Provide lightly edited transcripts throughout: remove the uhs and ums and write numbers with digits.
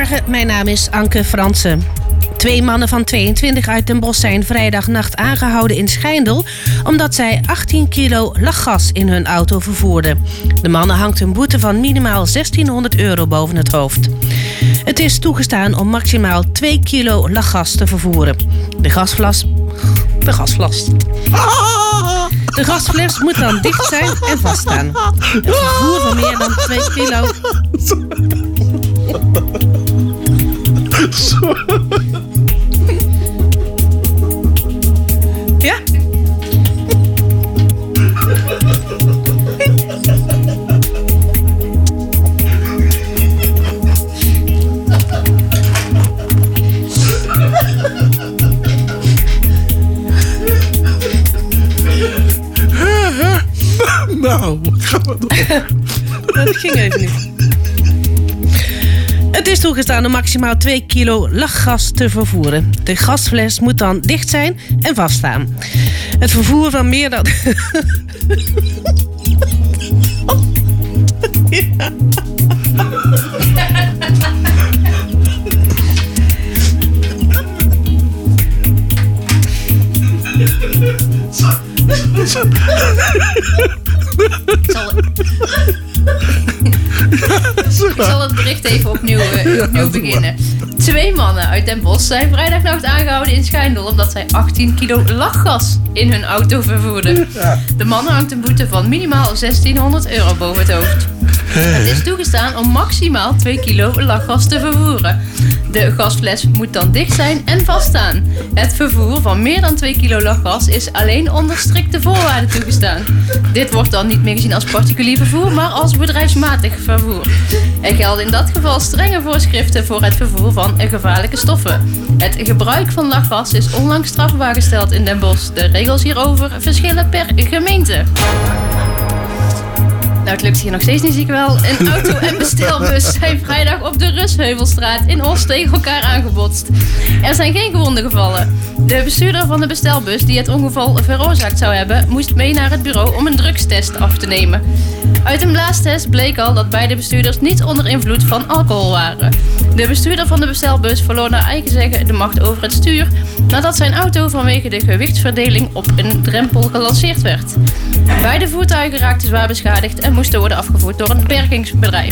Goedemorgen, mijn naam is Anke Fransen. 2 mannen van 22 uit Den Bosch zijn vrijdagnacht aangehouden in Schijndel omdat zij 18 kilo lachgas in hun auto vervoerden. De mannen hangt een boete van minimaal €1600 boven het hoofd. Het is toegestaan om maximaal 2 kilo lachgas te vervoeren. De gasfles moet dan dicht zijn en vaststaan. Het vervoer van meer dan 2 kilo... Ja? Nou, gaan we door. Dat ging even niet. Het is toegestaan om maximaal 2 kilo lachgas te vervoeren. De gasfles moet dan dicht zijn en vaststaan. Het vervoer van meer dan... Ja. Ik zal het bericht even opnieuw beginnen. 2 mannen uit Den Bosch zijn vrijdagnacht aangehouden in Schijndel omdat zij 18 kilo lachgas in hun auto vervoerden. De mannen hangt een boete van minimaal €1600 boven het hoofd. Het is toegestaan om maximaal 2 kilo lachgas te vervoeren. De gasfles moet dan dicht zijn en vaststaan. Het vervoer van meer dan 2 kilo lachgas is alleen onder strikte voorwaarden toegestaan. Dit wordt dan niet meer gezien als particulier vervoer, maar als bedrijfsmatig vervoer. Er gelden in dat geval strenge voorschriften voor het vervoer van gevaarlijke stoffen. Het gebruik van lachgas is onlangs strafbaar gesteld in Den Bosch. De regels hierover verschillen per gemeente. Nou, het lukt hier nog steeds niet, zie ik wel. Een auto en bestelbus zijn vrijdag op de Rusheuvelstraat in Oost tegen elkaar aangebotst. Er zijn geen gewonden gevallen. De bestuurder van de bestelbus die het ongeval veroorzaakt zou hebben, moest mee naar het bureau om een drugstest af te nemen. Uit een blaastest bleek al dat beide bestuurders niet onder invloed van alcohol waren. De bestuurder van de bestelbus verloor naar eigen zeggen de macht over het stuur nadat zijn auto vanwege de gewichtsverdeling op een drempel gelanceerd werd. Beide voertuigen raakten zwaar beschadigd en moesten worden afgevoerd door een bergingsbedrijf.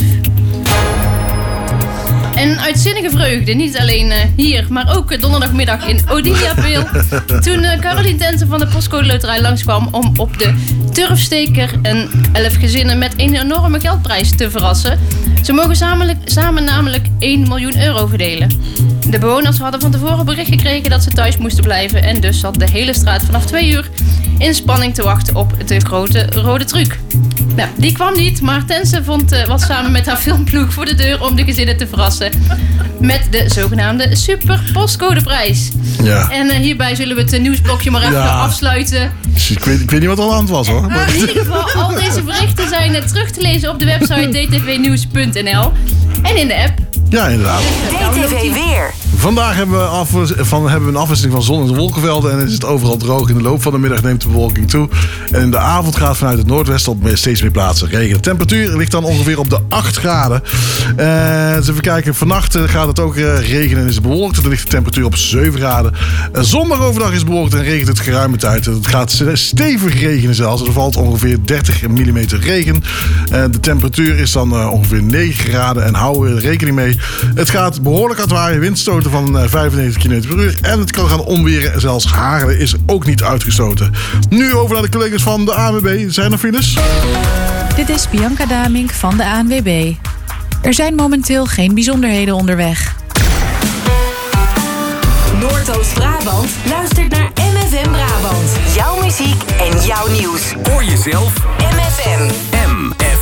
En uitzinnige vreugde, niet alleen hier, maar ook donderdagmiddag in Odiliapeel. Toen Caroline Tensen van de Postcode Loterij langskwam om op de Turfsteker en 11 gezinnen met een enorme geldprijs te verrassen. Ze mogen samen namelijk €1 miljoen verdelen. De bewoners hadden van tevoren bericht gekregen dat ze thuis moesten blijven en dus zat de hele straat vanaf 2 uur in spanning te wachten op de grote rode truc. Nou, die kwam niet, maar Tensen was samen met haar filmploeg voor de deur om de gezinnen te verrassen met de zogenaamde Super Postcodeprijs. Ja. En hierbij zullen we het nieuwsblokje maar even afsluiten. Ik weet niet wat er aan de hand was, hoor. Maar in ieder geval, al deze berichten zijn terug te lezen op de website dtvnieuws.nl en in de app. Ja, inderdaad. DTV Weer. Vandaag hebben we een afwisseling van zon- en wolkenvelden en is het overal droog. In de loop van de middag neemt de bewolking toe. En in de avond gaat vanuit het noordwesten op steeds meer plaatsen regen. De temperatuur ligt dan ongeveer op de 8 graden. Dus even kijken, vannacht gaat het ook regenen en is het bewolkt. Dan ligt de temperatuur op 7 graden. Zondag overdag is het bewolkt en regent het geruime tijd. Het gaat stevig regenen zelfs. Er valt ongeveer 30 mm regen. De temperatuur is dan ongeveer 9 graden en hou er rekening mee. Het gaat behoorlijk hard waaien, windstoten van 95 km per uur. En het kan gaan onweren. Zelfs hagelen is ook niet uitgestoten. Nu over naar de collega's van de ANWB. Zijn er files? Dit is Bianca Damink van de ANWB. Er zijn momenteel geen bijzonderheden onderweg. Noordoost-Brabant luistert naar MFM Brabant. Jouw muziek en jouw nieuws. Hoor jezelf. MFM. MFM.